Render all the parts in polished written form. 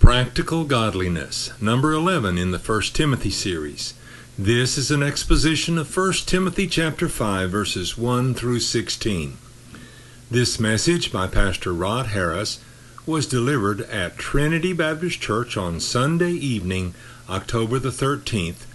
Practical Godliness, number 11 in the 1 Timothy series. This is an exposition of 1 Timothy chapter 5, verses 1 through 16. This message by Pastor Rod Harris was delivered at Trinity Baptist Church on Sunday evening, October the 13th,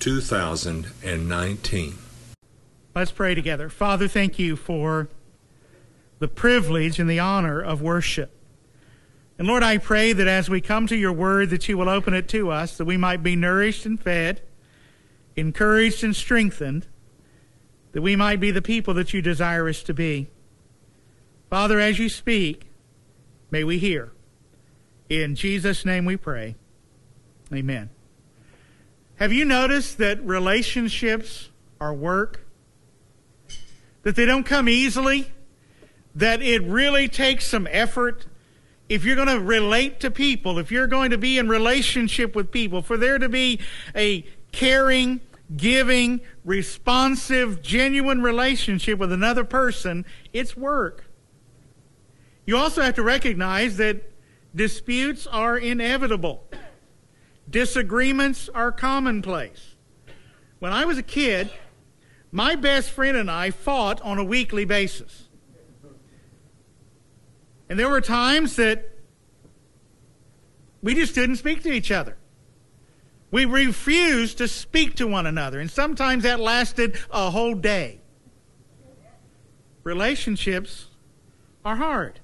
2019. Let's pray together. Father, thank you for the privilege and the honor of worship. And Lord, I pray that as we come to your word, that you will open it to us, that we might be nourished and fed, encouraged and strengthened, that we might be the people that you desire us to be. Father, as you speak, may we hear. In Jesus' name we pray. Amen. Have you noticed that relationships are work? That they don't come easily? That it really takes some effort? If you're going to relate to people, if you're going to be in relationship with people, for there to be a caring, giving, responsive, genuine relationship with another person, it's work. You also have to recognize that disputes are inevitable. Disagreements are commonplace. When I was a kid, my best friend and I fought on a weekly basis. And there were times that we just didn't speak to each other. We refused to speak to one another. And sometimes that lasted a whole day. Relationships are hard.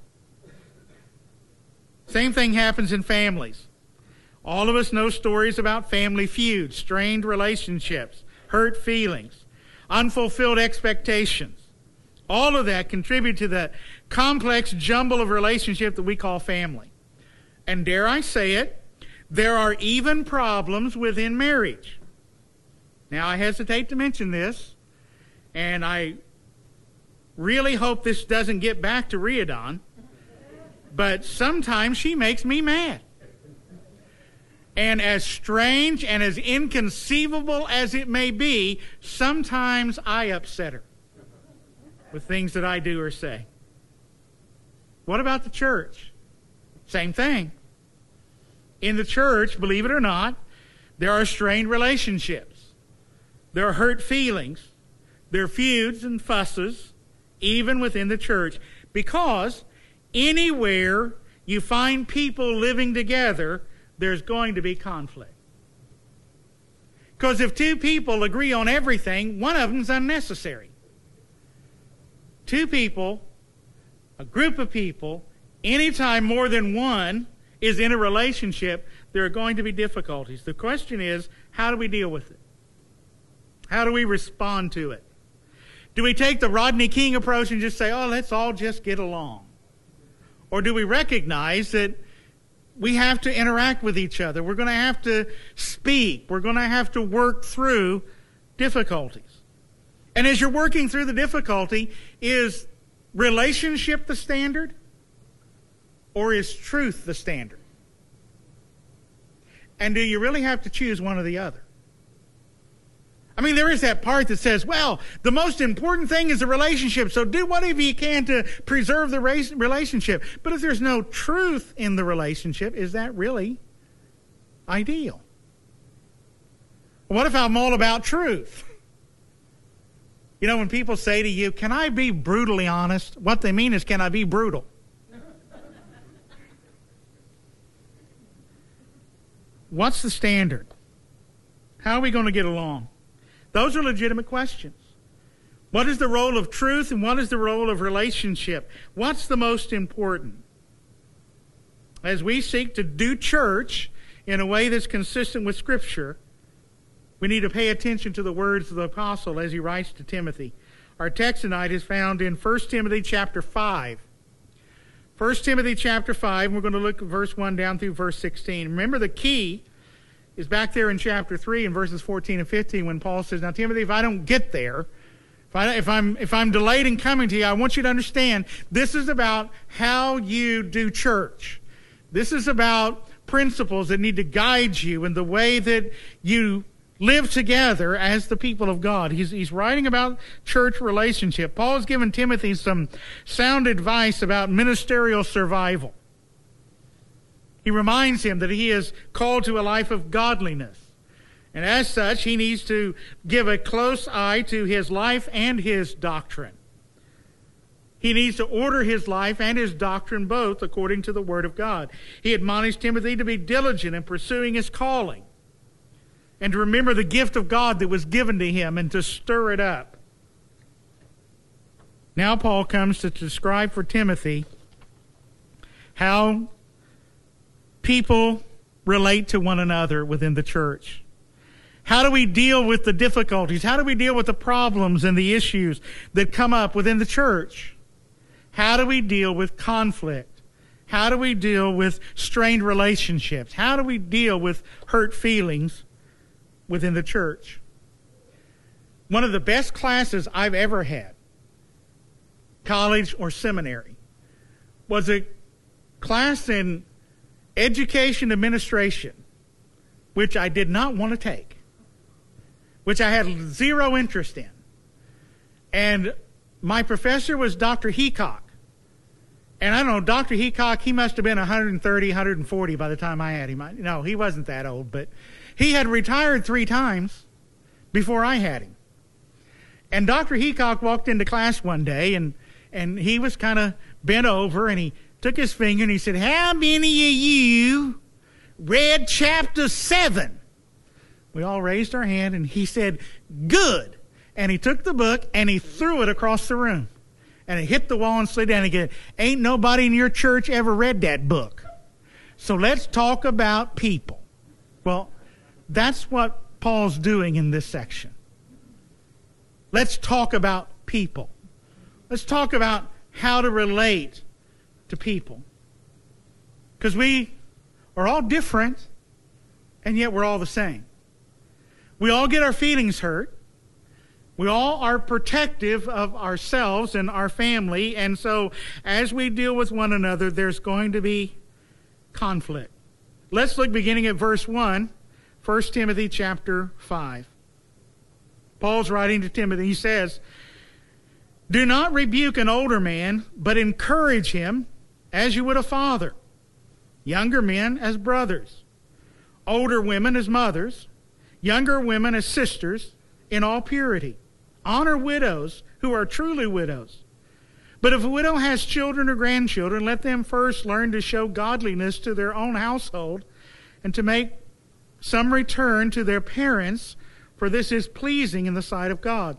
Same thing happens in families. All of us know stories about family feuds, strained relationships, hurt feelings, unfulfilled expectations. All of that contribute to the complex jumble of relationship that we call family. And dare I say it, there are even problems within marriage. Now, I hesitate to mention this, and I really hope this doesn't get back to Riadon, but sometimes she makes me mad. And as strange and as inconceivable as it may be, sometimes I upset her with things that I do or say. What about the church? Same thing. In the church, believe it or not, there are strained relationships. There are hurt feelings. There are feuds and fusses, even within the church. Because anywhere you find people living together, there's going to be conflict. Because if two people agree on everything, one of them's unnecessary. Two people, a group of people, anytime more than one is in a relationship, there are going to be difficulties. The question is, how do we deal with it? How do we respond to it? Do we take the Rodney King approach and just say, oh, let's all just get along? Or do we recognize that we have to interact with each other? We're going to have to speak. We're going to have to work through difficulties. And as you're working through the difficulty, is relationship the standard? Or is truth the standard? And do you really have to choose one or the other? I mean, there is that part that says, well, the most important thing is the relationship, so do whatever you can to preserve the relationship. But if there's no truth in the relationship, is that really ideal? What if I'm all about truth? You know, when people say to you, can I be brutally honest? What they mean is, can I be brutal? What's the standard? How are we going to get along? Those are legitimate questions. What is the role of truth and what is the role of relationship? What's the most important? As we seek to do church in a way that's consistent with Scripture, we need to pay attention to the words of the apostle as he writes to Timothy. Our text tonight is found in 1 Timothy chapter 5. 1 Timothy chapter 5, we're going to look at verse 1 down through verse 16. Remember, the key is back there in chapter 3 in verses 14 and 15 when Paul says, now, Timothy, if I don't get there, if I'm delayed in coming to you, I want you to understand this is about how you do church. This is about principles that need to guide you in the way that you live together as the people of God. He's writing about church relationship. Paul has given Timothy some sound advice about ministerial survival. He reminds him that he is called to a life of godliness. And as such, he needs to give a close eye to his life and his doctrine. He needs to order his life and his doctrine both according to the Word of God. He admonished Timothy to be diligent in pursuing his calling and to remember the gift of God that was given to him and to stir it up. Now Paul comes to describe for Timothy how people relate to one another within the church. How do we deal with the difficulties? How do we deal with the problems and the issues that come up within the church? How do we deal with conflict? How do we deal with strained relationships? How do we deal with hurt feelings within the church? One of the best classes I've ever had, college or seminary, was a class in education administration, which I did not want to take, which I had zero interest in. And my professor was Dr. Heacock. And I don't know, Dr. Heacock, he must have been 130, 140 by the time I had him. No, he wasn't that old, but he had retired 3 times before I had him. And Dr. Heacock walked into class one day, and he was kind of bent over, and he took his finger and he said, "How many of you read chapter 7? We all raised our hand, and he said, "Good." And he took the book and he threw it across the room. And it hit the wall and slid down again. "Ain't nobody in your church ever read that book. So let's talk about people." Well, that's what Paul's doing in this section. Let's talk about people. Let's talk about how to relate to people. Because we are all different, and yet we're all the same. We all get our feelings hurt. We all are protective of ourselves and our family, and so as we deal with one another, there's going to be conflict. Let's look beginning at verse 1, 1 Timothy chapter 5. Paul's writing to Timothy. He says, "Do not rebuke an older man, but encourage him as you would a father, younger men as brothers, older women as mothers, younger women as sisters, in all purity. Honor widows who are truly widows. But if a widow has children or grandchildren, let them first learn to show godliness to their own household and to make some return to their parents, for this is pleasing in the sight of God.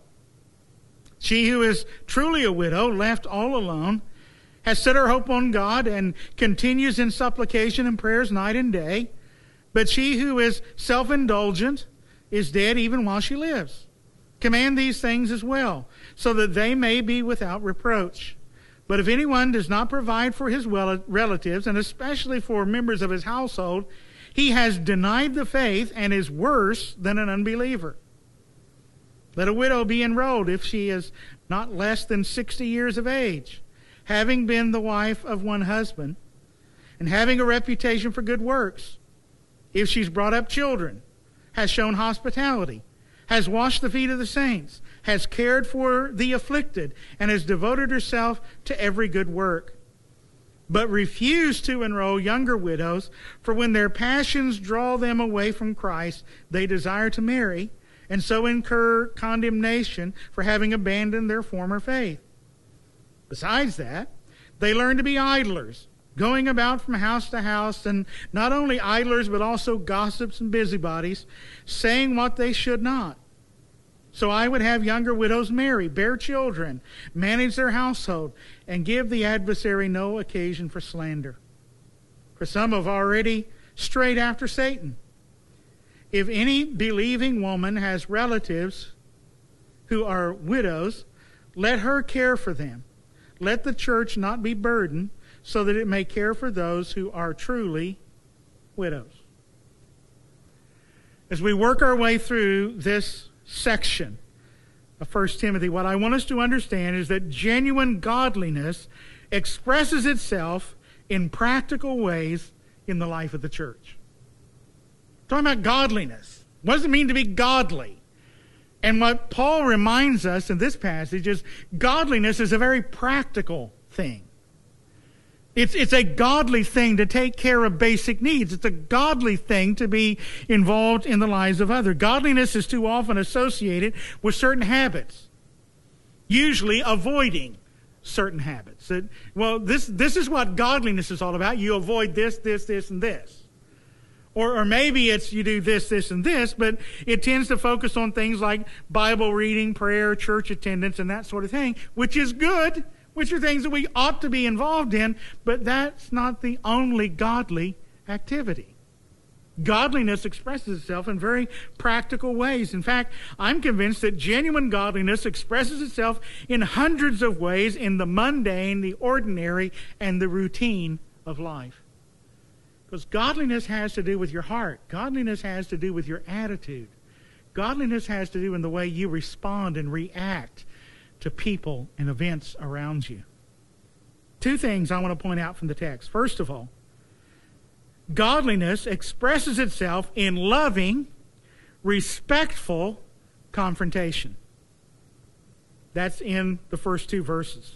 She who is truly a widow, left all alone, has set her hope on God and continues in supplication and prayers night and day. But she who is self-indulgent is dead even while she lives. Command these things as well, so that they may be without reproach. But if anyone does not provide for his relatives, and especially for members of his household, he has denied the faith and is worse than an unbeliever. Let a widow be enrolled if she is not less than 60 years of age, having been the wife of one husband, and having a reputation for good works. If she's brought up children, has shown hospitality, has washed the feet of the saints, has cared for the afflicted, and has devoted herself to every good work. But refuse to enroll younger widows, for when their passions draw them away from Christ, they desire to marry, and so incur condemnation for having abandoned their former faith. Besides that, they learn to be idlers, going about from house to house, and not only idlers, but also gossips and busybodies, saying what they should not. So I would have younger widows marry, bear children, manage their household, and give the adversary no occasion for slander. For some have already strayed after Satan. If any believing woman has relatives who are widows, let her care for them. Let the church not be burdened, so that it may care for those who are truly widows." As we work our way through this section of 1 Timothy, what I want us to understand is that genuine godliness expresses itself in practical ways in the life of the church. Talking about godliness. What does it mean to be godly? And what Paul reminds us in this passage is godliness is a very practical thing. It's a godly thing to take care of basic needs. It's a godly thing to be involved in the lives of others. Godliness is too often associated with certain habits, usually avoiding certain habits. This is what godliness is all about. You avoid this, this, this, and this. Or maybe it's you do this, this, and this, but it tends to focus on things like Bible reading, prayer, church attendance, and that sort of thing, which is good, which are things that we ought to be involved in, but that's not the only godly activity. Godliness expresses itself in very practical ways. In fact, I'm convinced that genuine godliness expresses itself in hundreds of ways in the mundane, the ordinary, and the routine of life. Because godliness has to do with your heart. Godliness has to do with your attitude. Godliness has to do in the way you respond and react to people and events around you. Two things I want to point out from the text. First of all, godliness expresses itself in loving, respectful confrontation. That's in the first two verses.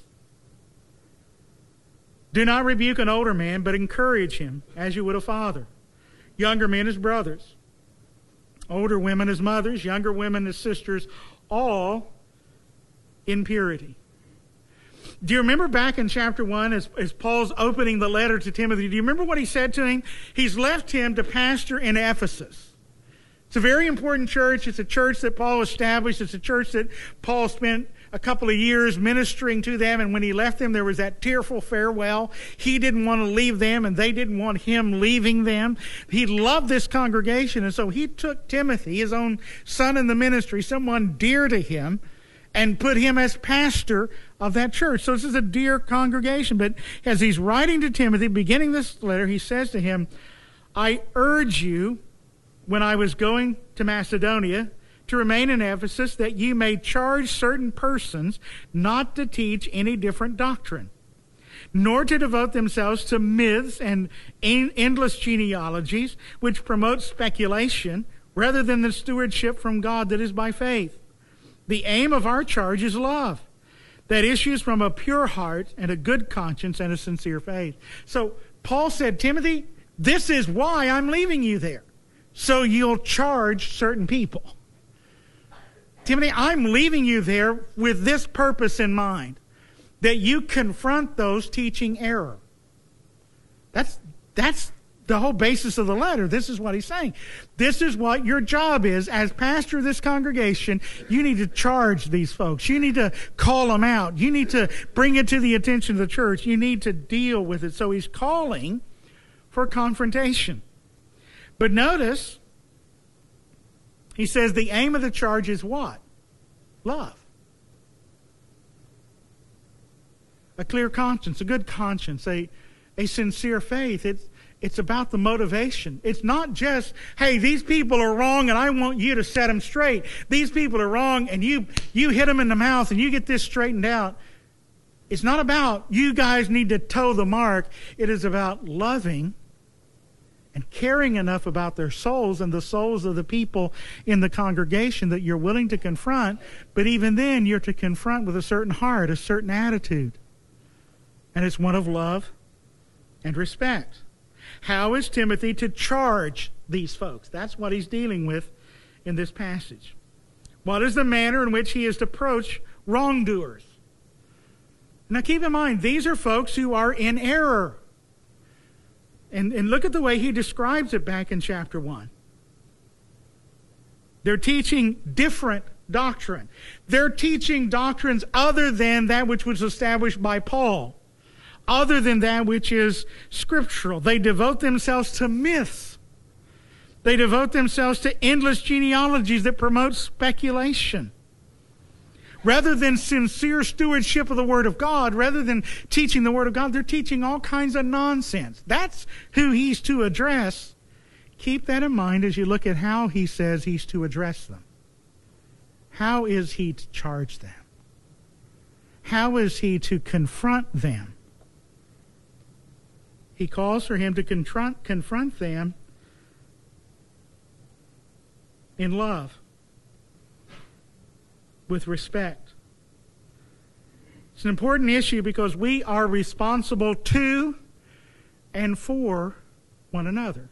Do not rebuke an older man, but encourage him as you would a father. Younger men as brothers. Older women as mothers. Younger women as sisters. All in purity. Do you remember back in chapter 1 as Paul's opening the letter to Timothy, do you remember what he said to him? He's left him to pastor in Ephesus. It's a very important church. It's a church that Paul established. It's a church that Paul spent a couple of years ministering to them, and when he left them, there was that tearful farewell. He didn't want to leave them, and they didn't want him leaving them. He loved this congregation, and so he took Timothy, his own son in the ministry, someone dear to him, and put him as pastor of that church. So this is a dear congregation. But as he's writing to Timothy, beginning this letter, he says to him, I urge you, when I was going to Macedonia, to remain in Ephesus, that you may charge certain persons not to teach any different doctrine, nor to devote themselves to myths and endless genealogies, which promote speculation, rather than the stewardship from God that is by faith. The aim of our charge is love that issues from a pure heart and a good conscience and a sincere faith. So Paul said, Timothy, this is why I'm leaving you there, so you'll charge certain people. Timothy, I'm leaving you there with this purpose in mind, that you confront those teaching error. That's the whole basis of the letter. This is what he's saying. This is what your job is. As pastor of this congregation, you need to charge these folks. You need to call them out. You need to bring it to the attention of the church. You need to deal with it. So he's calling for confrontation. But notice, he says the aim of the charge is what? Love. A clear conscience, a good conscience, a sincere faith. It's about the motivation. It's not just, hey, these people are wrong and I want you to set them straight. These people are wrong and you hit them in the mouth and you get this straightened out. It's not about you guys need to toe the mark. It is about loving and caring enough about their souls and the souls of the people in the congregation that you're willing to confront. But even then, you're to confront with a certain heart, a certain attitude. And it's one of love and respect. How is Timothy to charge these folks? That's what he's dealing with in this passage. What is the manner in which he is to approach wrongdoers? Now keep in mind, these are folks who are in error. And look at the way he describes it back in chapter 1. They're teaching different doctrine. They're teaching doctrines other than that which was established by Paul, other than that which is scriptural. They devote themselves to myths. They devote themselves to endless genealogies that promote speculation. Rather than sincere stewardship of the Word of God, rather than teaching the Word of God, they're teaching all kinds of nonsense. That's who he's to address. Keep that in mind as you look at how he says he's to address them. How is he to charge them? How is he to confront them? He calls for him to confront them in love, with respect. It's an important issue because we are responsible to and for one another.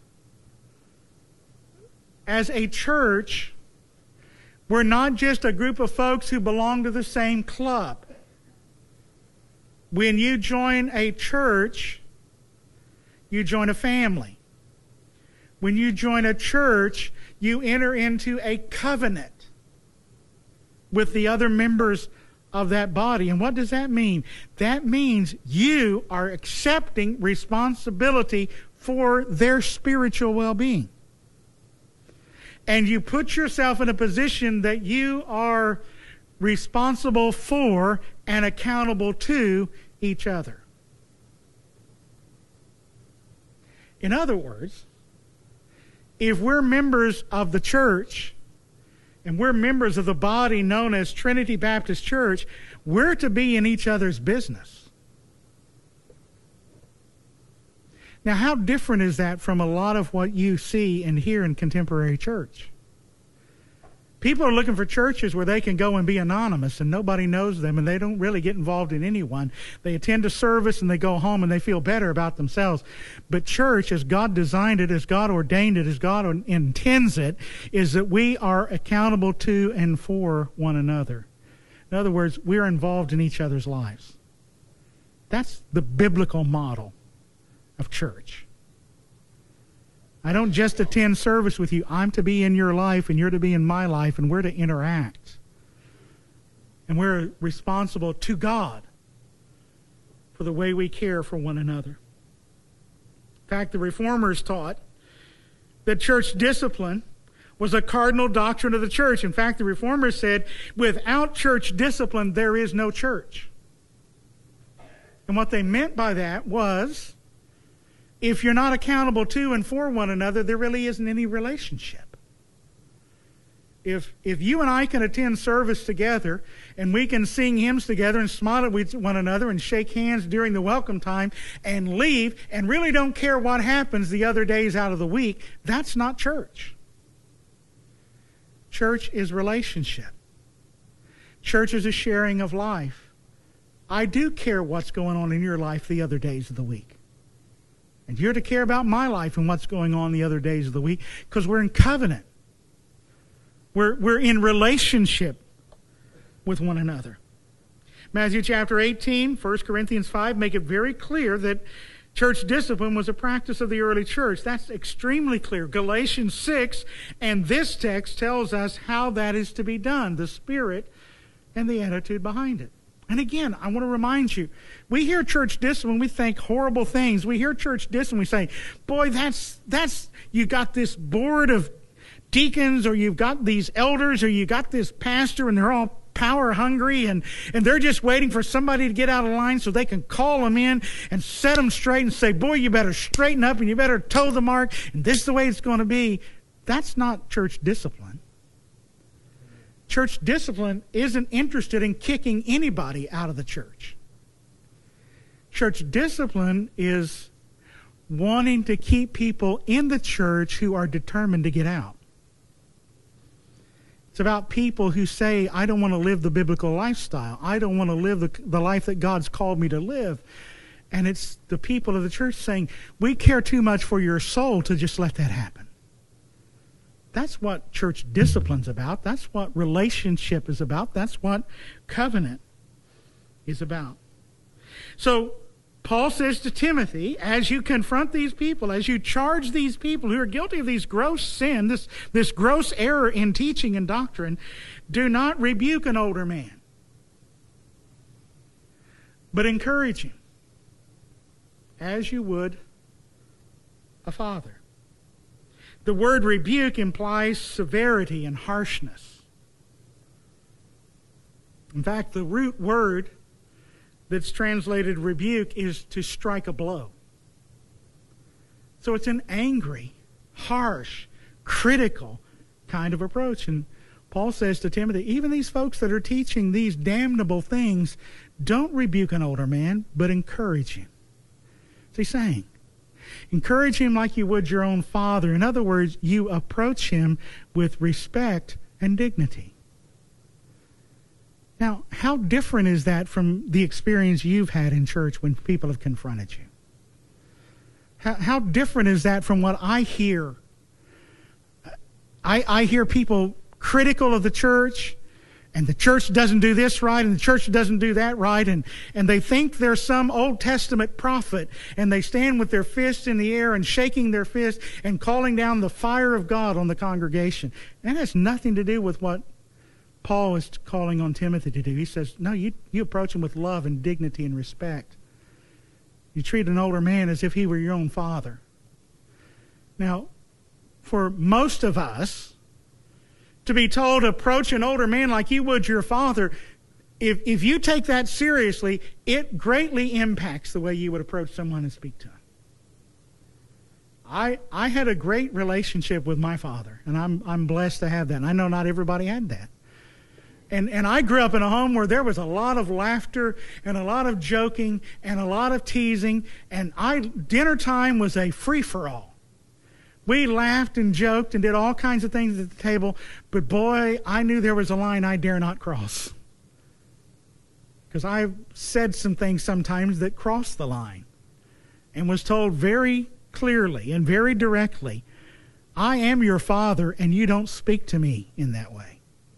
As a church, we're not just a group of folks who belong to the same club. When you join a church, you join a family. When you join a church, you enter into a covenant with the other members of that body. And what does that mean? That means you are accepting responsibility for their spiritual well-being. And you put yourself in a position that you are responsible for and accountable to each other. In other words, if we're members of the church and we're members of the body known as Trinity Baptist Church, we're to be in each other's business. Now, how different is that from a lot of what you see and hear in contemporary church? People are looking for churches where they can go and be anonymous and nobody knows them and they don't really get involved in anyone. They attend a service and they go home and they feel better about themselves. But church, as God designed it, as God ordained it, as God intends it, is that we are accountable to and for one another. In other words, we're involved in each other's lives. That's the biblical model of church. I don't just attend service with you. I'm to be in your life and you're to be in my life and we're to interact. And we're responsible to God for the way we care for one another. In fact, the Reformers taught that church discipline was a cardinal doctrine of the church. In fact, the Reformers said, without church discipline, there is no church. And what they meant by that was, if you're not accountable to and for one another, there really isn't any relationship. If you and I can attend service together and we can sing hymns together and smile at one another and shake hands during the welcome time and leave and really don't care what happens the other days out of the week, that's not church. Church is relationship. Church is a sharing of life. I do care what's going on in your life the other days of the week. And you're to care about my life and what's going on the other days of the week because we're in covenant. We're in relationship with one another. Matthew chapter 18, 1 Corinthians 5 make it very clear that church discipline was a practice of the early church. That's extremely clear. Galatians 6 and this text tells us how that is to be done, the spirit and the attitude behind it. And again, I want to remind you, we hear church discipline, we think horrible things. We hear church discipline, we say, boy, that's you got this board of deacons, or you've got these elders, or you got this pastor, and they're all power hungry, and they're just waiting for somebody to get out of line so they can call them in and set them straight and say, boy, you better straighten up and you better toe the mark, and this is the way it's going to be. That's not church discipline. Church discipline isn't interested in kicking anybody out of the church. Church discipline is wanting to keep people in the church who are determined to get out. It's about people who say, I don't want to live the biblical lifestyle. I don't want to live the life that God's called me to live. And it's the people of the church saying, we care too much for your soul to just let that happen. That's what church discipline's about. That's what relationship is about. That's what covenant is about. So Paul says to Timothy, as you confront these people, as you charge these people who are guilty of these gross sin, this gross error in teaching and doctrine, do not rebuke an older man, but encourage him as you would a father. The word rebuke implies severity and harshness. In fact, the root word that's translated rebuke is to strike a blow. So it's an angry, harsh, critical kind of approach. And Paul says to Timothy, even these folks that are teaching these damnable things, don't rebuke an older man, but encourage him. What's he saying? Encourage him like you would your own father. In other words, you approach him with respect and dignity. Now, how different is that from the experience you've had in church when people have confronted you? How different is that from what I hear? I hear people critical of the church, and the church doesn't do this right, and the church doesn't do that right, and they think they're some Old Testament prophet, and they stand with their fists in the air and shaking their fist and calling down the fire of God on the congregation. That has nothing to do with what Paul is calling on Timothy to do. He says, no, you approach him with love and dignity and respect. You treat an older man as if he were your own father. Now, for most of us, to be told to approach an older man like you would your father, if you take that seriously, it greatly impacts the way you would approach someone and speak to him. I had a great relationship with my father, and I'm blessed to have that. And I know not everybody had that. And I grew up in a home where there was a lot of laughter and a lot of joking and a lot of teasing, and dinner time was a free-for-all. We laughed and joked and did all kinds of things at the table, but boy, I knew there was a line I dare not cross. Because I said some things sometimes that crossed the line and was told very clearly and very directly, I am your father and you don't speak to me in that way.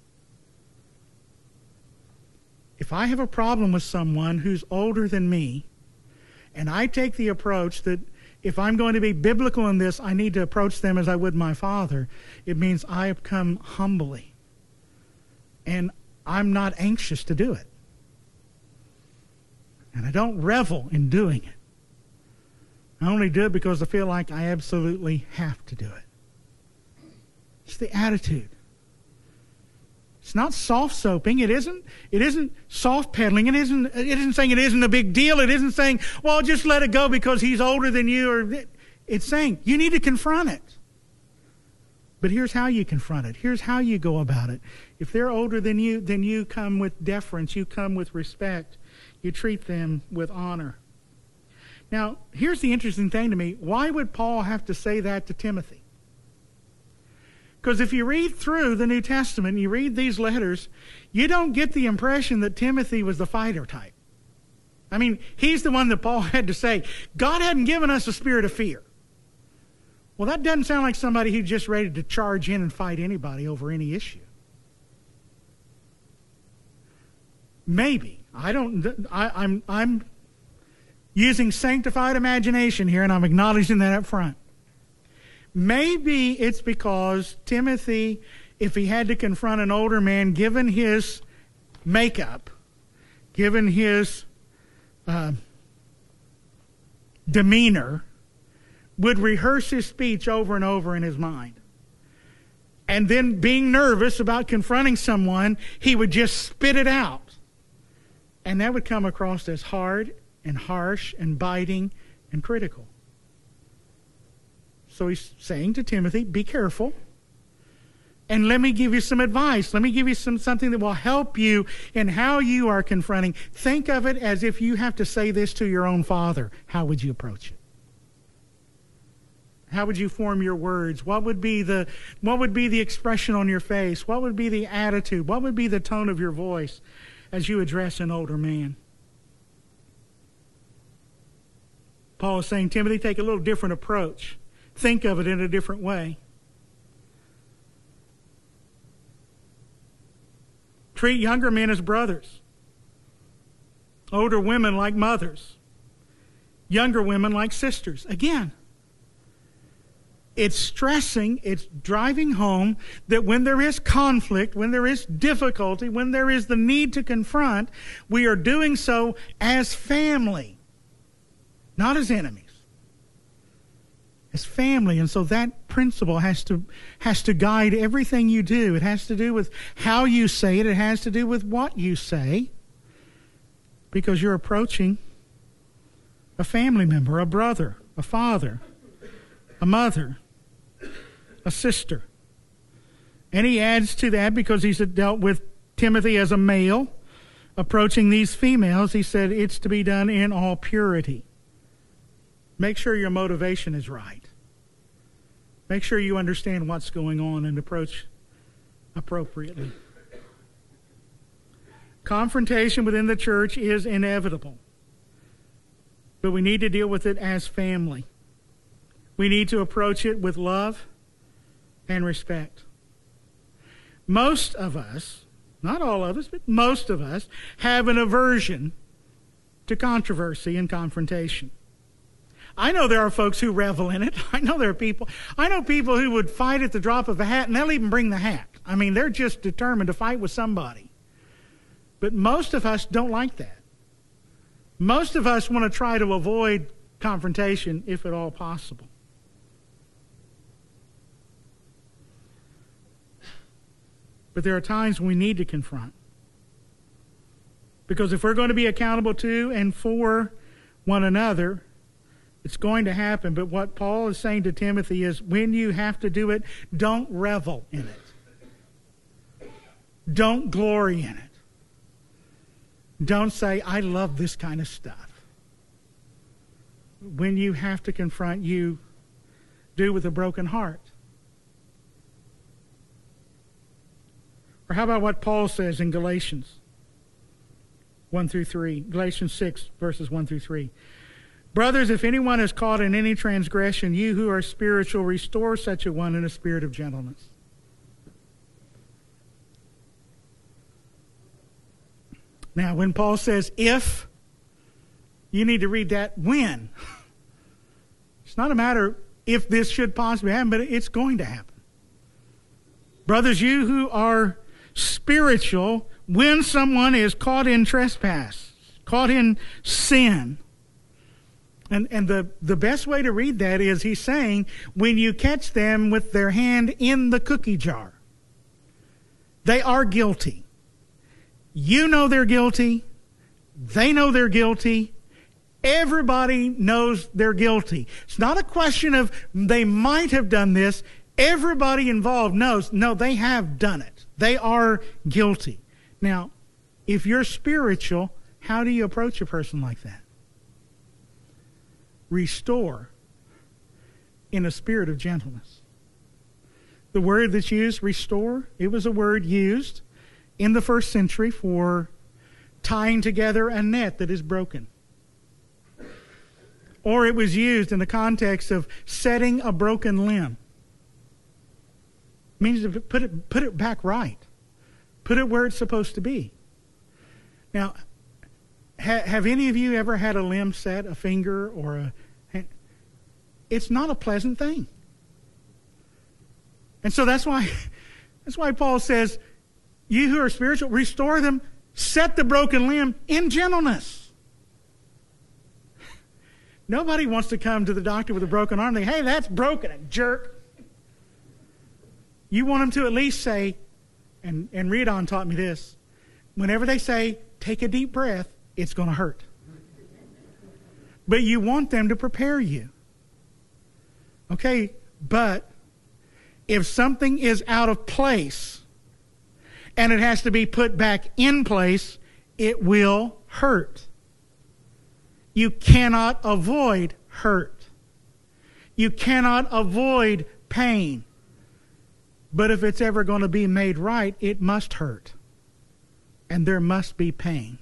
If I have a problem with someone who's older than me, and I take the approach that if I'm going to be biblical in this, I need to approach them as I would my father, it means I have come humbly. And I'm not anxious to do it. And I don't revel in doing it. I only do it because I feel like I absolutely have to do it. It's the attitude. It's not soft-soaping. It isn't soft-pedaling. It isn't saying it isn't a big deal. It isn't saying, well, just let it go because he's older than you. It's saying you need to confront it. But here's how you confront it. Here's how you go about it. If they're older than you, then you come with deference. You come with respect. You treat them with honor. Now, here's the interesting thing to me. Why would Paul have to say that to Timothy? Because if you read through the New Testament and you read these letters, you don't get the impression that Timothy was the fighter type. I mean, he's the one that Paul had to say, God hadn't given us a spirit of fear. Well, that doesn't sound like somebody who's just ready to charge in and fight anybody over any issue. Maybe. I'm using sanctified imagination here, and I'm acknowledging that up front. Maybe it's because Timothy, if he had to confront an older man, given his makeup, given his demeanor, would rehearse his speech over and over in his mind. And then being nervous about confronting someone, he would just spit it out. And that would come across as hard and harsh and biting and critical. So he's saying to Timothy, be careful. And let me give you some advice. Let me give you something that will help you in how you are confronting. Think of it as if you have to say this to your own father. How would you approach it? How would you form your words? What would be the expression on your face? What would be the attitude? What would be the tone of your voice as you address an older man? Paul is saying, Timothy, take a little different approach. Think of it in a different way. Treat younger men as brothers. Older women like mothers. Younger women like sisters. Again, it's stressing, it's driving home that when there is conflict, when there is difficulty, when there is the need to confront, we are doing so as family, not as enemies. As family. And so that principle has to guide everything you do. It has to do with how you say it. It has to do with what you say. Because you're approaching a family member, a brother, a father, a mother, a sister. And he adds to that, because he's dealt with Timothy as a male, approaching these females, he said it's to be done in all purity. Make sure your motivation is right. Make sure you understand what's going on and approach appropriately. Confrontation within the church is inevitable, but we need to deal with it as family. We need to approach it with love and respect. Most of us, not all of us, but most of us, have an aversion to controversy and confrontation. I know there are folks who revel in it. I know people who would fight at the drop of a hat, and they'll even bring the hat. I mean, they're just determined to fight with somebody. But most of us don't like that. Most of us want to try to avoid confrontation if at all possible. But there are times when we need to confront. Because if we're going to be accountable to and for one another, it's going to happen. But what Paul is saying to Timothy is, when you have to do it, don't revel in it. Don't glory in it. Don't say, I love this kind of stuff. When you have to confront, you do with a broken heart. Or how about what Paul says in Galatians 1 through 3, Galatians 6, verses 1 through 3. Brothers, if anyone is caught in any transgression, you who are spiritual, restore such a one in a spirit of gentleness. Now, when Paul says if, you need to read that when. It's not a matter if this should possibly happen, but it's going to happen. Brothers, you who are spiritual, when someone is caught in trespass, caught in sin. And the best way to read that is he's saying, when you catch them with their hand in the cookie jar, they are guilty. You know they're guilty. They know they're guilty. Everybody knows they're guilty. It's not a question of they might have done this. Everybody involved knows, no, they have done it. They are guilty. Now, if you're spiritual, how do you approach a person like that? Restore in a spirit of gentleness. The word that's used, restore, it was a word used in the first century for tying together a net that is broken. Or it was used in the context of setting a broken limb. It means to put it back right. Put it where it's supposed to be. Now, have any of you ever had a limb set, a finger or a hand? It's not a pleasant thing. And so that's why Paul says, you who are spiritual, restore them, set the broken limb in gentleness. Nobody wants to come to the doctor with a broken arm and think, hey, that's broken, a jerk. You want them to at least say, and Riadon taught me this, whenever they say, take a deep breath, it's going to hurt. But you want them to prepare you. Okay, but if something is out of place and it has to be put back in place, it will hurt. You cannot avoid hurt. You cannot avoid pain. But if it's ever going to be made right, it must hurt. And there must be pain.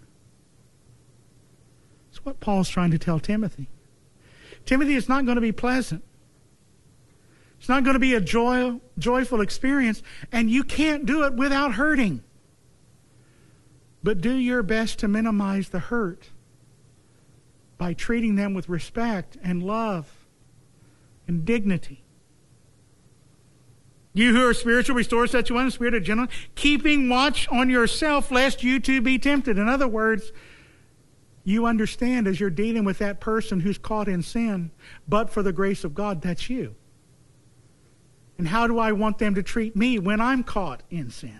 That's what Paul's trying to tell Timothy. Timothy, it's not going to be pleasant. It's not going to be a joyful experience, and you can't do it without hurting. But do your best to minimize the hurt by treating them with respect and love and dignity. You who are spiritual, restore such a one in the spirit of gentleness, keeping watch on yourself, lest you too be tempted. In other words, you understand as you're dealing with that person who's caught in sin, but for the grace of God, that's you. And how do I want them to treat me when I'm caught in sin?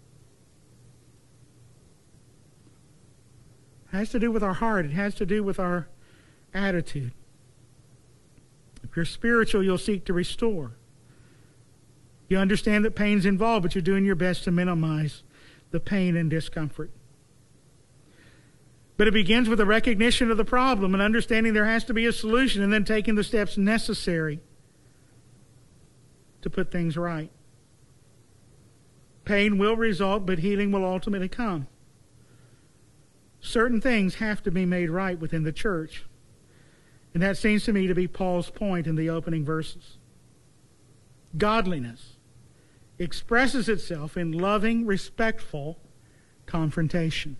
It has to do with our heart. It has to do with our attitude. If you're spiritual, you'll seek to restore. You understand that pain's involved, but you're doing your best to minimize the pain and discomfort. But it begins with a recognition of the problem and understanding there has to be a solution, and then taking the steps necessary to put things right. Pain will result, but healing will ultimately come. Certain things have to be made right within the church. And that seems to me to be Paul's point in the opening verses. Godliness expresses itself in loving, respectful confrontation.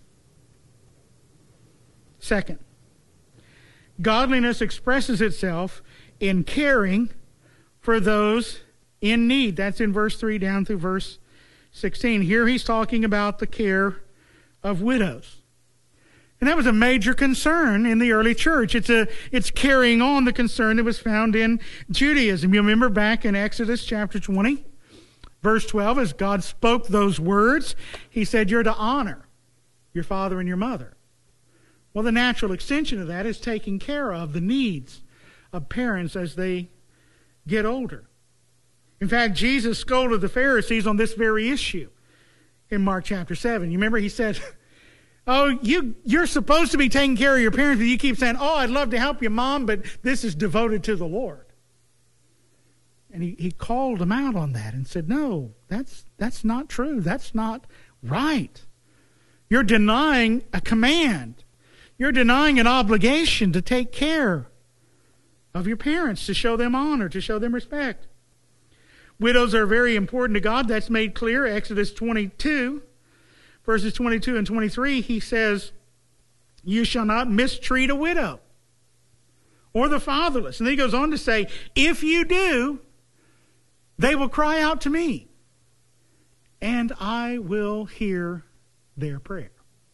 Second, godliness expresses itself in caring for those in need. That's in verse 3 down through verse 16. Here he's talking about the care of widows. And that was a major concern in the early church. It's carrying on the concern that was found in Judaism. You remember back in Exodus chapter 20, verse 12, as God spoke those words, he said, you're to honor your father and your mother. Well, the natural extension of that is taking care of the needs of parents as they get older. In fact, Jesus scolded the Pharisees on this very issue in Mark chapter 7. You remember he said, oh, you're supposed to be taking care of your parents, but you keep saying, oh, I'd love to help you, Mom, but this is devoted to the Lord. And he called them out on that and said, no, that's not true. That's not right. You're denying a command. You're denying an obligation to take care of your parents, to show them honor, to show them respect. Widows are very important to God. That's made clear. Exodus 22, verses 22 and 23, he says, you shall not mistreat a widow or the fatherless. And then he goes on to say, if you do, they will cry out to me, and I will hear their prayer.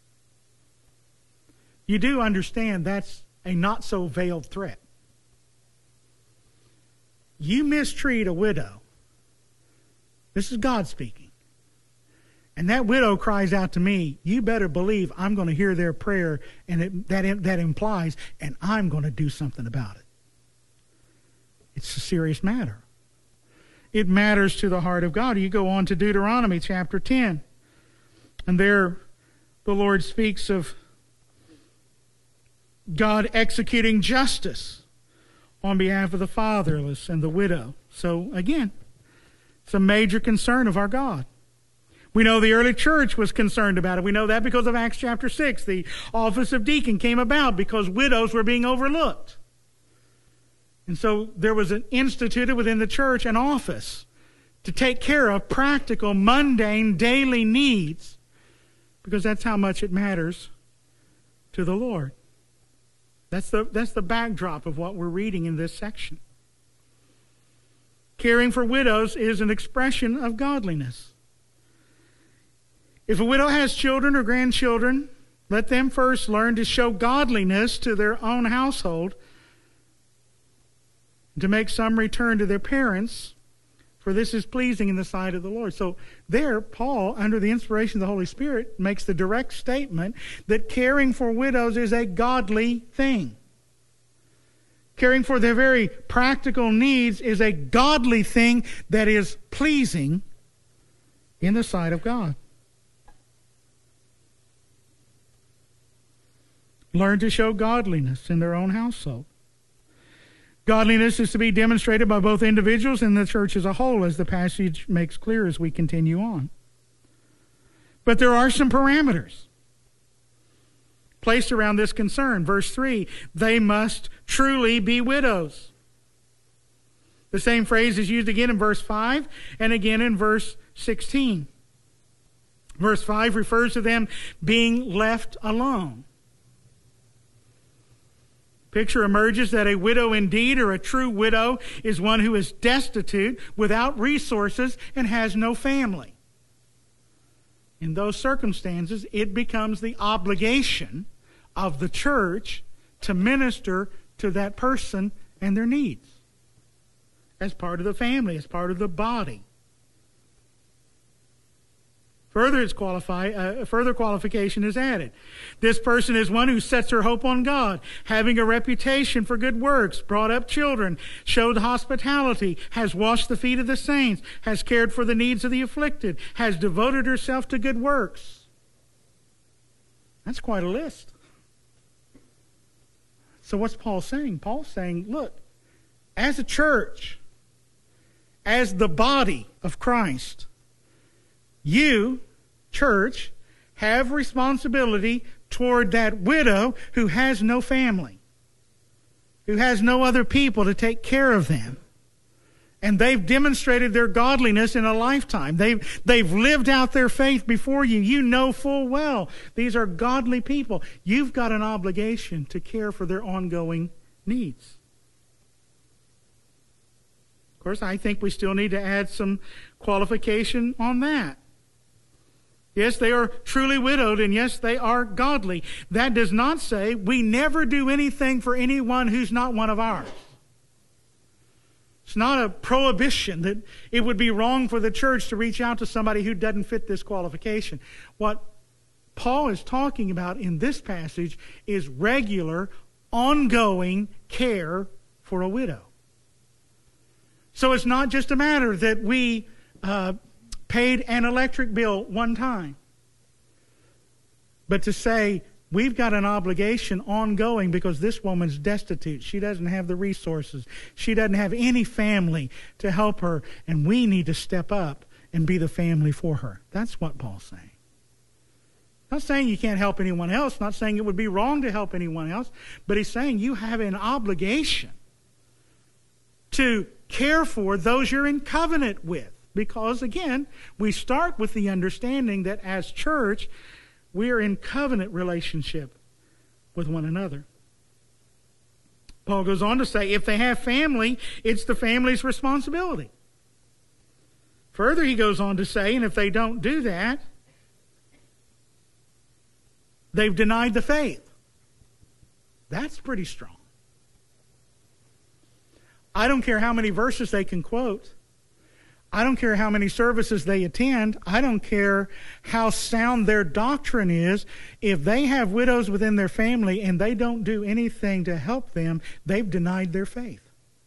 You do understand that's a not so veiled threat. You mistreat a widow. This is God speaking. And that widow cries out to me, you better believe I'm going to hear their prayer, and that implies, and I'm going to do something about it. It's a serious matter. It matters to the heart of God. You go on to Deuteronomy chapter 10, and there the Lord speaks of God executing justice on behalf of the fatherless and the widow. So again, it's a major concern of our God. We know the early church was concerned about it. We know that because of Acts chapter 6. The office of deacon came about because widows were being overlooked. And so there was instituted within the church an office to take care of practical, mundane, daily needs, because that's how much it matters to the Lord. That's the backdrop of what we're reading in this section. Caring for widows is an expression of godliness. If a widow has children or grandchildren, let them first learn to show godliness to their own household, to make some return to their parents, for this is pleasing in the sight of the Lord. So there, Paul, under the inspiration of the Holy Spirit, makes the direct statement that caring for widows is a godly thing. Caring for their very practical needs is a godly thing that is pleasing in the sight of God. Learn to show godliness in their own household. Godliness is to be demonstrated by both individuals and the church as a whole, as the passage makes clear as we continue on. But there are some parameters placed around this concern. Verse 3, they must truly be widows. The same phrase is used again in verse 5 and again in verse 16. Verse 5 refers to them being left alone. Picture emerges that a widow indeed, or a true widow, is one who is destitute, without resources, and has no family. In those circumstances, it becomes the obligation of the church to minister to that person and their needs as part of the family, as part of the body. Further qualification is added. This person is one who sets her hope on God, having a reputation for good works, brought up children, showed hospitality, has washed the feet of the saints, has cared for the needs of the afflicted, has devoted herself to good works. That's quite a list. So what's Paul saying? Paul's saying, look, as a church, as the body of Christ, you, church, have responsibility toward that widow who has no family, who has no other people to take care of them. And they've demonstrated their godliness in a lifetime. They've lived out their faith before you. You know full well these are godly people. You've got an obligation to care for their ongoing needs. Of course, I think we still need to add some qualification on that. Yes, they are truly widowed, and yes, they are godly. That does not say we never do anything for anyone who's not one of ours. It's not a prohibition that it would be wrong for the church to reach out to somebody who doesn't fit this qualification. What Paul is talking about in this passage is regular, ongoing care for a widow. So it's not just a matter that we paid an electric bill one time, but to say we've got an obligation ongoing because this woman's destitute. She doesn't have the resources. She doesn't have any family to help her, and we need to step up and be the family for her. That's what Paul's saying. Not saying you can't help anyone else, not saying it would be wrong to help anyone else, but he's saying you have an obligation to care for those you're in covenant with. Because, again, we start with the understanding that as church, we are in covenant relationship with one another. Paul goes on to say, if they have family, it's the family's responsibility. Further, he goes on to say, and if they don't do that, they've denied the faith. That's pretty strong. I don't care how many verses they can quote. I don't care how many services they attend. I don't care how sound their doctrine is. If they have widows within their family and they don't do anything to help them, they've denied their faith.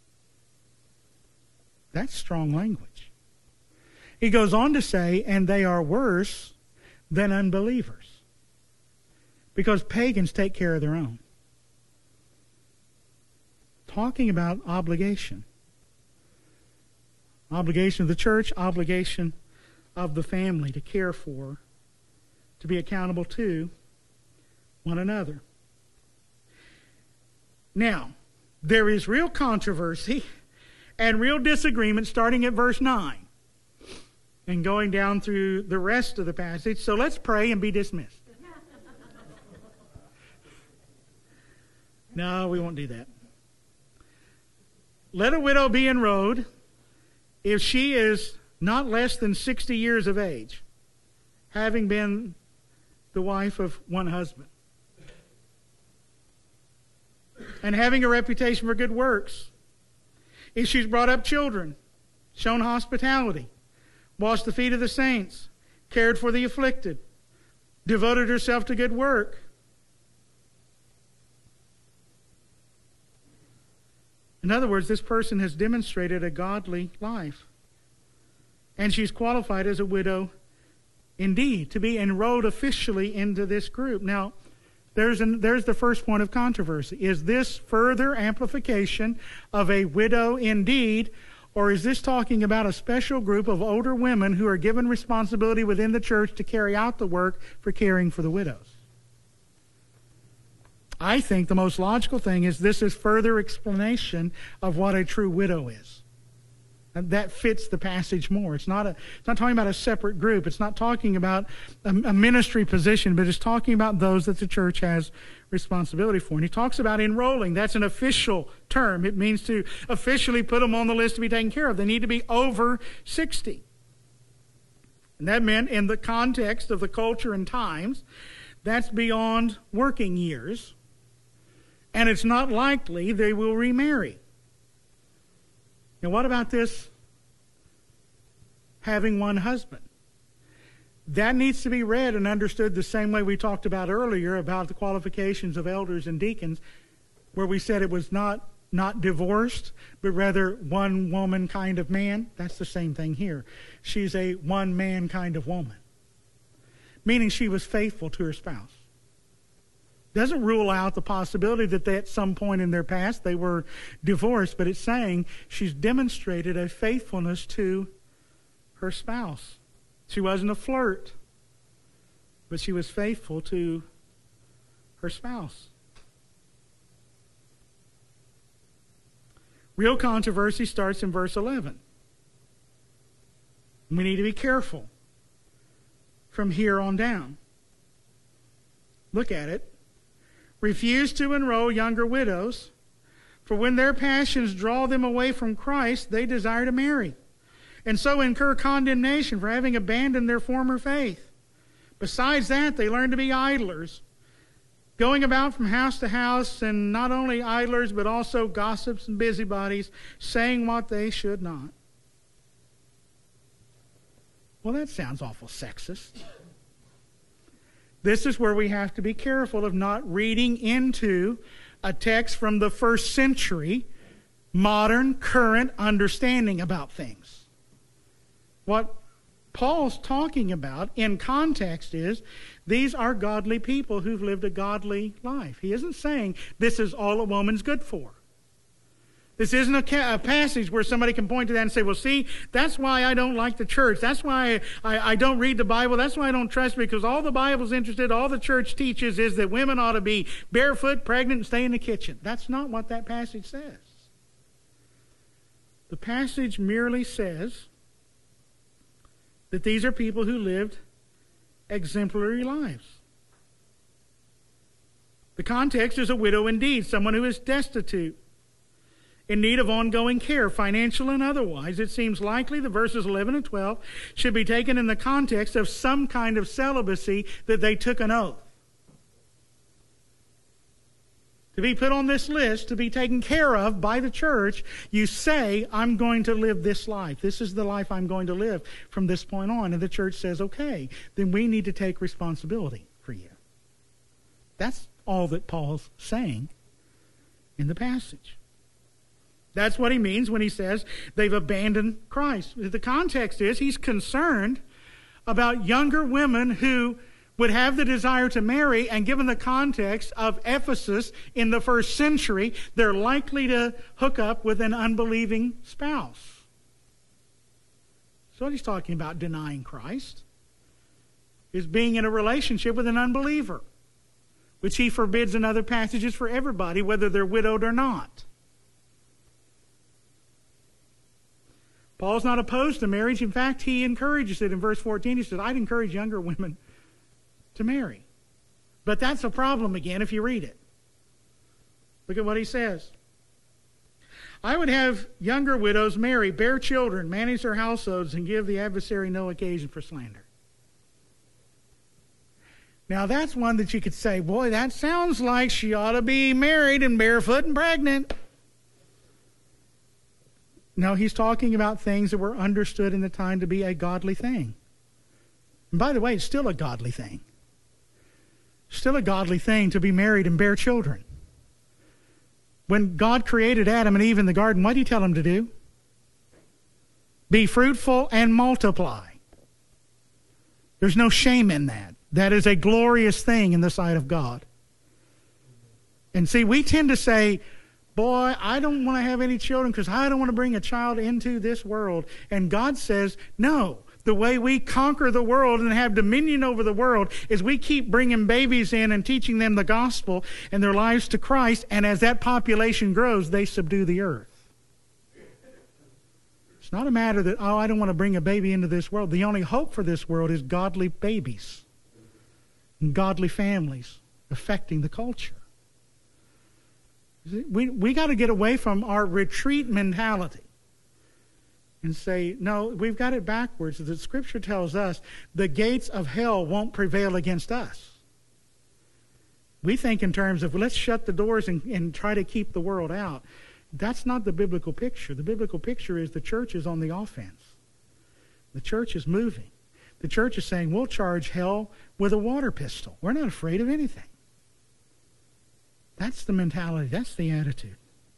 That's strong language. He goes on to say, and they are worse than unbelievers, because pagans take care of their own. Talking about obligation. Obligation of the church, obligation of the family to care for, to be accountable to one another. Now, there is real controversy and real disagreement starting at verse 9 and going down through the rest of the passage. So let's pray and be dismissed. No, we won't do that. Let a widow be enrolled if she is not less than 60 years of age, having been the wife of one husband, and having a reputation for good works. If she's brought up children, shown hospitality, washed the feet of the saints, cared for the afflicted, devoted herself to good work. In other words, this person has demonstrated a godly life. And she's qualified as a widow indeed, to be enrolled officially into this group. Now, there's the first point of controversy. Is this further amplification of a widow indeed, or is this talking about a special group of older women who are given responsibility within the church to carry out the work for caring for the widows? I think the most logical thing is this is further explanation of what a true widow is. And that fits the passage more. It's not talking about a separate group. It's not talking about a ministry position, but it's talking about those that the church has responsibility for. And he talks about enrolling. That's an official term. It means to officially put them on the list to be taken care of. They need to be over 60. And that meant, in the context of the culture and times, that's beyond working years. And it's not likely they will remarry. Now, what about this having one husband? That needs to be read and understood the same way we talked about earlier about the qualifications of elders and deacons, where we said it was not divorced, but rather one woman kind of man. That's the same thing here. She's a one man kind of woman, meaning she was faithful to her spouse. Doesn't rule out the possibility that at some point in their past they were divorced, but it's saying she's demonstrated a faithfulness to her spouse. She wasn't a flirt, but she was faithful to her spouse. Real controversy starts in verse 11. We need to be careful from here on down. Look at it. Refuse to enroll younger widows, for when their passions draw them away from Christ, they desire to marry, and so incur condemnation for having abandoned their former faith. Besides that, they learn to be idlers, going about from house to house, and not only idlers, but also gossips and busybodies, saying what they should not. Well, that sounds awful sexist. This is where we have to be careful of not reading into a text from the first century, modern, current understanding about things. What Paul's talking about in context is these are godly people who've lived a godly life. He isn't saying this is all a woman's good for. This isn't a passage where somebody can point to that and say, well, see, that's why I don't like the church. That's why I don't read the Bible. That's why I don't trust it, because all the Bible's interested, all the church teaches is that women ought to be barefoot, pregnant, and stay in the kitchen. That's not what that passage says. The passage merely says that these are people who lived exemplary lives. The context is a widow indeed, someone who is destitute, in need of ongoing care, financial and otherwise. It seems likely the verses 11 and 12 should be taken in the context of some kind of celibacy that they took an oath. To be put on this list, to be taken care of by the church, you say, I'm going to live this life. This is the life I'm going to live from this point on. And the church says, okay, then we need to take responsibility for you. That's all that Paul's saying in the passage. That's what he means when he says they've abandoned Christ. The context is he's concerned about younger women who would have the desire to marry, and given the context of Ephesus in the first century, they're likely to hook up with an unbelieving spouse. So what he's talking about, denying Christ, is being in a relationship with an unbeliever, which he forbids in other passages for everybody, whether they're widowed or not. Paul's not opposed to marriage. In fact, he encourages it in verse 14. He says, I'd encourage younger women to marry. But that's a problem again if you read it. Look at what he says. I would have younger widows marry, bear children, manage their households, and give the adversary no occasion for slander. Now that's one that you could say, boy, that sounds like she ought to be married and barefoot and pregnant. No, he's talking about things that were understood in the time to be a godly thing. And by the way, it's still a godly thing. Still a godly thing to be married and bear children. When God created Adam and Eve in the garden, what did he tell them to do? Be fruitful and multiply. There's no shame in that. That is a glorious thing in the sight of God. And see, we tend to say, boy, I don't want to have any children because I don't want to bring a child into this world. And God says, no. The way we conquer the world and have dominion over the world is we keep bringing babies in and teaching them the gospel and their lives to Christ. And as that population grows, they subdue the earth. It's not a matter that, oh, I don't want to bring a baby into this world. The only hope for this world is godly babies and godly families affecting the culture. We got to get away from our retreat mentality and say, no, we've got it backwards. The Scripture tells us the gates of hell won't prevail against us. We think in terms of, let's shut the doors and try to keep the world out. That's not the biblical picture. The biblical picture is the church is on the offense. The church is moving. The church is saying, we'll charge hell with a water pistol. We're not afraid of anything. That's the mentality. That's the attitude.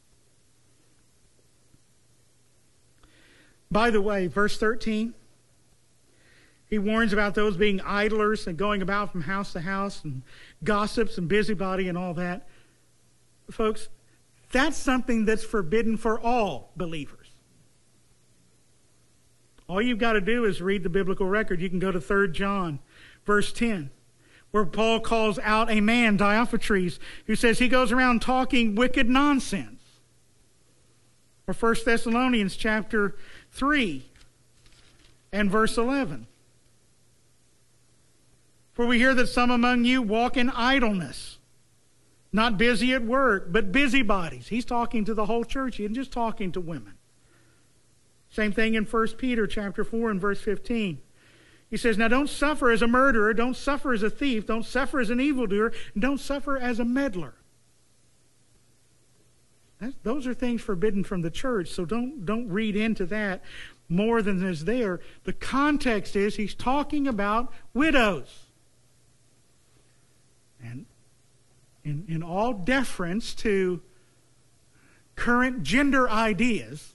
By the way, verse 13, he warns about those being idlers and going about from house to house and gossips and busybody and all that. Folks, that's something that's forbidden for all believers. All you've got to do is read the biblical record. You can go to 3 John, verse 10. Where Paul calls out a man, Diophantures, who says he goes around talking wicked nonsense. Or 1 Thessalonians chapter 3 and verse 11. For we hear that some among you walk in idleness, not busy at work, but busybodies. He's talking to the whole church. He isn't just talking to women. Same thing in 1 Peter chapter 4 and verse 15. He says, now don't suffer as a murderer, don't suffer as a thief, don't suffer as an evildoer, and don't suffer as a meddler. Those are things forbidden from the church, so don't read into that more than is there. The context is he's talking about widows. And in all deference to current gender ideas,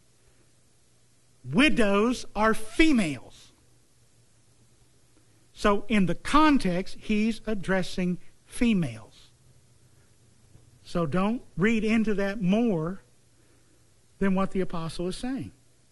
widows are females. So in the context, he's addressing females. So don't read into that more than what the apostle is saying.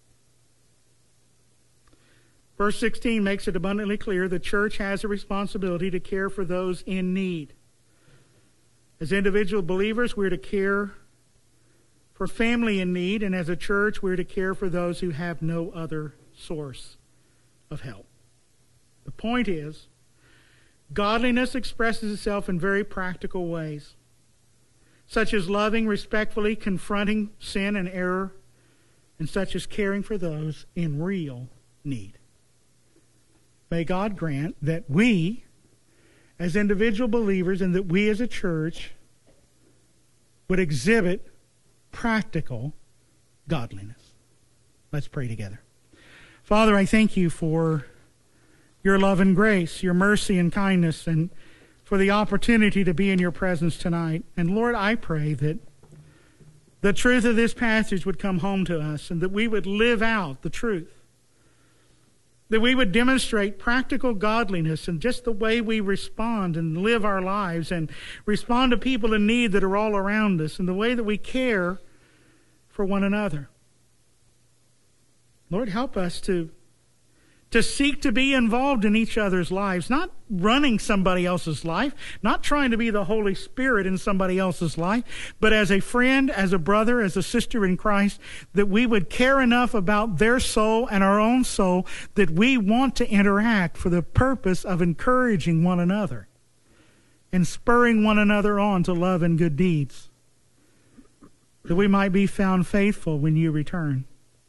Verse 16 makes it abundantly clear the church has a responsibility to care for those in need. As individual believers, we're to care for family in need, and as a church, we're to care for those who have no other source of help. The point is, godliness expresses itself in very practical ways, such as loving, respectfully confronting sin and error, and such as caring for those in real need. May God grant that we, as individual believers, and that we as a church, would exhibit practical godliness. Let's pray together. Father, I thank you for your love and grace, your mercy and kindness, and for the opportunity to be in your presence tonight. And Lord, I pray that the truth of this passage would come home to us and that we would live out the truth. That we would demonstrate practical godliness in just the way we respond and live our lives and respond to people in need that are all around us and the way that we care for one another. Lord, help us to seek to be involved in each other's lives, not running somebody else's life, not trying to be the Holy Spirit in somebody else's life, but as a friend, as a brother, as a sister in Christ, that we would care enough about their soul and our own soul that we want to interact for the purpose of encouraging one another and spurring one another on to love and good deeds, that we might be found faithful when you return.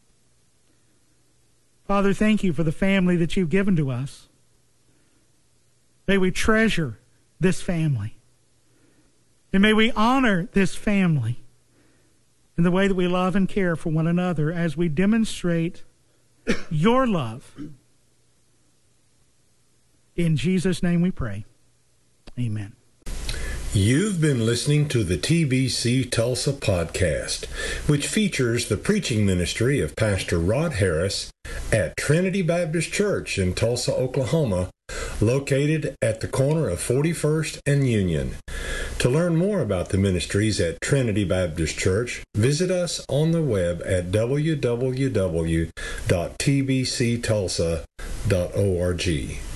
Father, thank you for the family that you've given to us. May we treasure this family. And may we honor this family in the way that we love and care for one another as we demonstrate your love. In Jesus' name we pray. Amen. You've been listening to the TBC Tulsa podcast, which features the preaching ministry of Pastor Rod Harris at Trinity Baptist Church in Tulsa, Oklahoma, located at the corner of 41st and Union. To learn more about the ministries at Trinity Baptist Church, visit us on the web at www.tbctulsa.org.